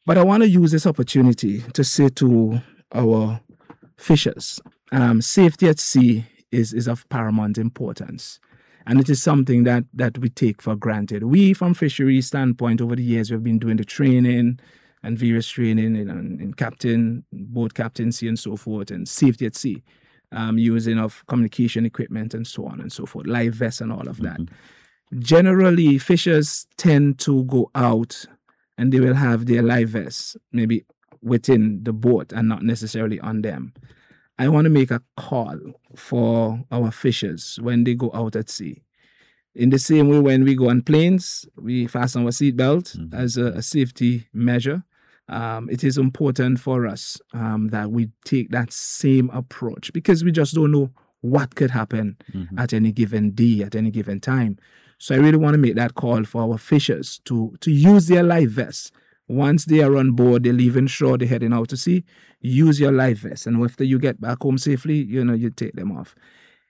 But I want to use this opportunity to say to our fishers, safety at sea is of paramount importance. And it is something that we take for granted. We, from fisheries standpoint, over the years, we've been doing the training and various training in boat captaincy and so forth, and safety at sea, using of communication equipment and so on and so forth, live vests and all of that. Generally, fishers tend to go out and they will have their live vests maybe within the boat and not necessarily on them. I want to make a call for our fishers when they go out at sea. In the same way, when we go on planes, we fasten our seatbelt as a safety measure. It is important for us that we take that same approach, because we just don't know what could happen at any given day, at any given time. So I really want to make that call for our fishers to use their life vests. Once they are on board, they're leaving shore, they're heading out to sea, use your life vest. And after you get back home safely, you take them off.